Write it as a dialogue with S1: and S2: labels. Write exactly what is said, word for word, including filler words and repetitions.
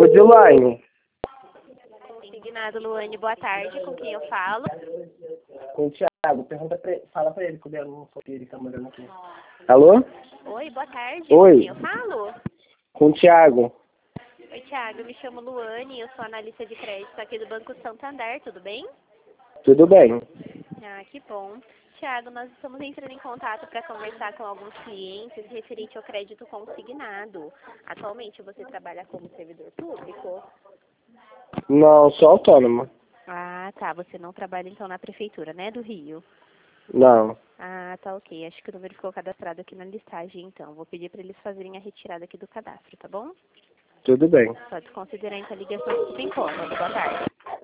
S1: O Dilane.
S2: Consignado, Luane, boa tarde. Com quem eu falo?
S1: Com o Thiago. Pergunta pra ele, fala pra ele que eu não sou ele que tá mandando aqui. Alô?
S2: Oi, boa tarde.
S1: Oi.
S2: Com quem eu falo?
S1: Com o Thiago.
S2: Oi, Thiago. Eu me chamo Luane, eu sou analista de crédito aqui do Banco Santander, tudo bem?
S1: Tudo bem.
S2: Ah, que bom. Thiago, nós estamos entrando em contato para conversar com alguns clientes referente ao crédito consignado. Atualmente você trabalha como servidor público?
S1: Não, sou autônomo.
S2: Ah, tá. Você não trabalha então na prefeitura, né, do Rio?
S1: Não.
S2: Ah, tá, ok. Acho que o número ficou cadastrado aqui na listagem, então. Vou pedir para eles fazerem a retirada aqui do cadastro, tá bom?
S1: Tudo bem.
S2: Pode considerar então a ligação sem cômodo. Boa tarde.